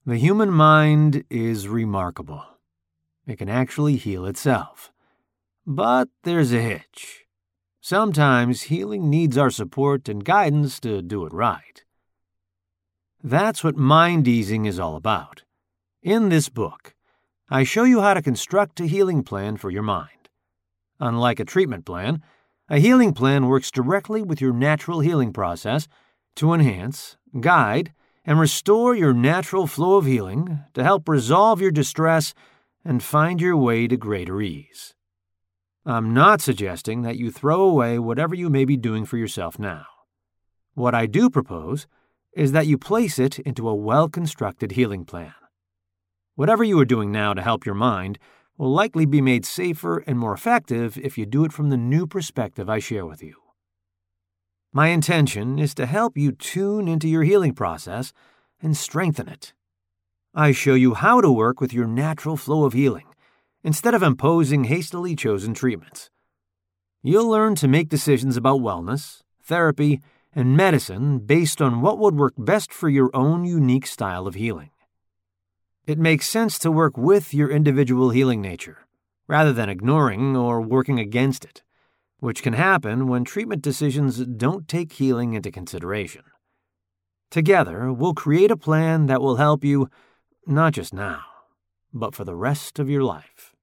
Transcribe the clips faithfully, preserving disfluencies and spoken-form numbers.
The human mind is remarkable. It can actually heal itself. But there's a hitch. Sometimes healing needs our support and guidance to do it right. That's what mind easing is all about. In this book, I show you how to construct a healing plan for your mind. Unlike a treatment plan, a healing plan works directly with your natural healing process to enhance, guide, and restore your natural flow of healing to help resolve your distress and find your way to greater ease. I'm not suggesting that you throw away whatever you may be doing for yourself now. What I do propose is that you place it into a well-constructed healing plan. Whatever you are doing now to help your mind will likely be made safer and more effective if you do it from the new perspective I share with you. My intention is to help you tune into your healing process and strengthen it. I show you how to work with your natural flow of healing instead of imposing hastily chosen treatments. You'll learn to make decisions about wellness, therapy, and medicine based on what would work best for your own unique style of healing. It makes sense to work with your individual healing nature, rather than ignoring or working against it, which can happen when treatment decisions don't take healing into consideration. Together, we'll create a plan that will help you, not just now, but for the rest of your life.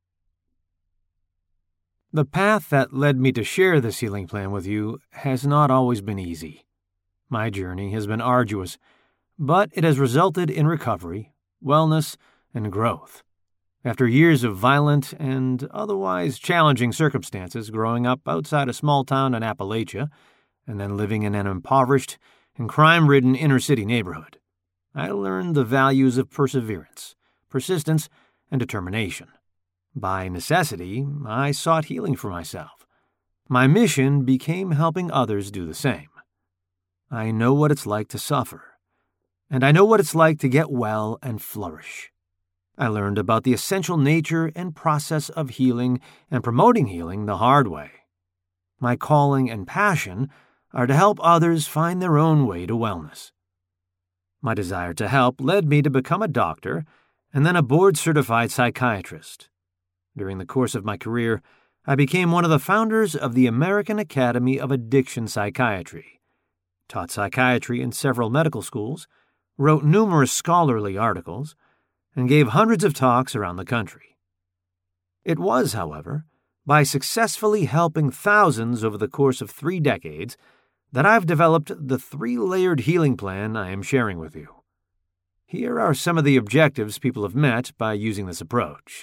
The path that led me to share this healing plan with you has not always been easy. My journey has been arduous, but it has resulted in recovery, wellness, and growth. After years of violent and otherwise challenging circumstances growing up outside a small town in Appalachia and then living in an impoverished and crime-ridden inner-city neighborhood, I learned the values of perseverance, persistence, and determination. By necessity, I sought healing for myself. My mission became helping others do the same. I know what it's like to suffer, and I know what it's like to get well and flourish. I learned about the essential nature and process of healing and promoting healing the hard way. My calling and passion are to help others find their own way to wellness. My desire to help led me to become a doctor and then a board-certified psychiatrist. During the course of my career, I became one of the founders of the American Academy of Addiction Psychiatry, taught psychiatry in several medical schools, wrote numerous scholarly articles, and gave hundreds of talks around the country. It was, however, by successfully helping thousands over the course of three decades that I've developed the three-layered healing plan I am sharing with you. Here are some of the objectives people have met by using this approach.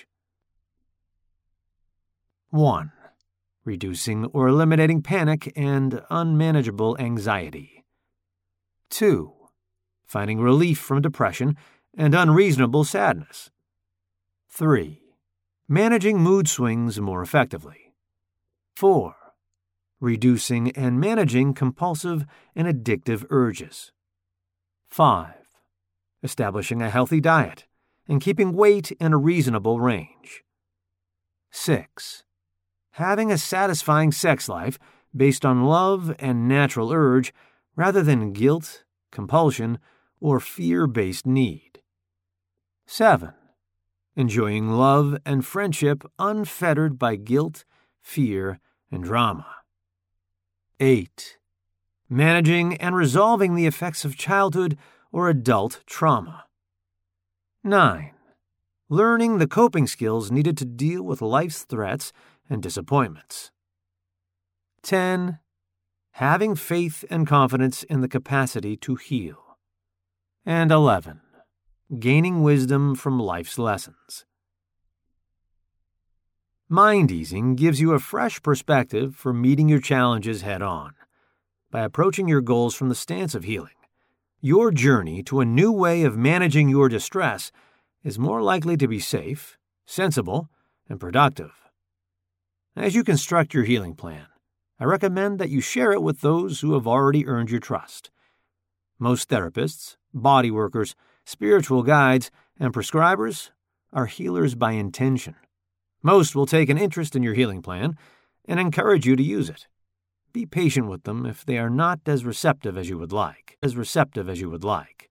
one. Reducing or eliminating panic and unmanageable anxiety. two. Finding relief from depression and unreasonable sadness. three. Managing mood swings more effectively. four. Reducing and managing compulsive and addictive urges. five. Establishing a healthy diet and keeping weight in a reasonable range. six. Having a satisfying sex life based on love and natural urge rather than guilt, compulsion, or fear-based need. seven. Enjoying love and friendship unfettered by guilt, fear, and drama. eight. Managing and resolving the effects of childhood or adult trauma. nine. Learning the coping skills needed to deal with life's threats and disappointments. ten. Having faith and confidence in the capacity to heal. And eleven. Gaining wisdom from life's lessons. Mind easing gives you a fresh perspective for meeting your challenges head-on. By approaching your goals from the stance of healing, your journey to a new way of managing your distress is more likely to be safe, sensible, and productive. As you construct your healing plan, I recommend that you share it with those who have already earned your trust. Most therapists, body workers, spiritual guides, and prescribers are healers by intention. Most will take an interest in your healing plan and encourage you to use it. Be patient with them if they are not as receptive as you would like, as receptive as you would like.